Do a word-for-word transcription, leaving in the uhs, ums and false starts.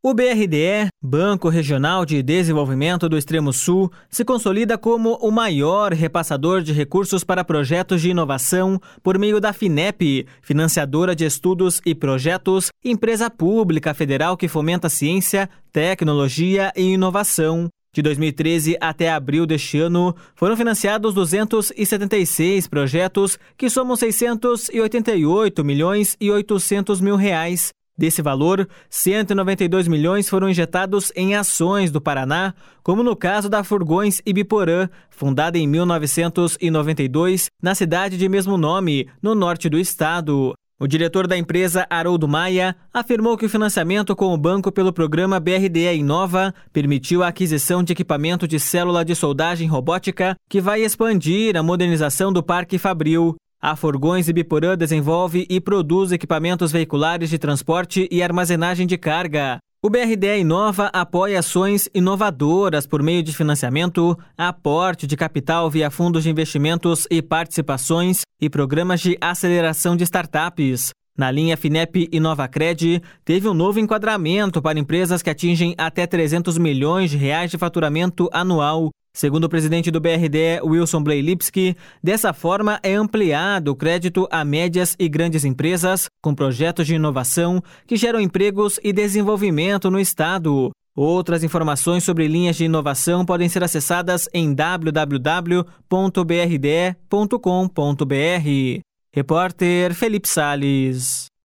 O B R D E, Banco Regional de Desenvolvimento do Extremo Sul, se consolida como o maior repassador de recursos para projetos de inovação por meio da FINEP, Financiadora de Estudos e Projetos, empresa pública federal que fomenta ciência, tecnologia e inovação. De dois mil e treze até abril deste ano, foram financiados duzentos e setenta e seis projetos que somam seiscentos e oitenta e oito milhões e oitocentos mil reais. Desse valor, cento e noventa e dois milhões foram injetados em ações do Paraná, como no caso da Furgões Ibiporã, fundada em mil novecentos e noventa e dois, na cidade de mesmo nome, no norte do estado. O diretor da empresa, Haroldo Maia, afirmou que o financiamento com o banco pelo programa B R D E Inova permitiu a aquisição de equipamento de célula de soldagem robótica que vai expandir a modernização do Parque Fabril. A Furgões Ibiporã desenvolve e produz equipamentos veiculares de transporte e armazenagem de carga. O B R D E Inova apoia ações inovadoras por meio de financiamento, aporte de capital via fundos de investimentos e participações e programas de aceleração de startups. Na linha FINEP InovaCred, teve um novo enquadramento para empresas que atingem até trezentos milhões de reais de faturamento anual. Segundo o presidente do B R D E, Wilson Bleilipski, dessa forma é ampliado o crédito a médias e grandes empresas com projetos de inovação que geram empregos e desenvolvimento no estado. Outras informações sobre linhas de inovação podem ser acessadas em w w w ponto b r d e ponto com ponto b r. Repórter Felipe Sales.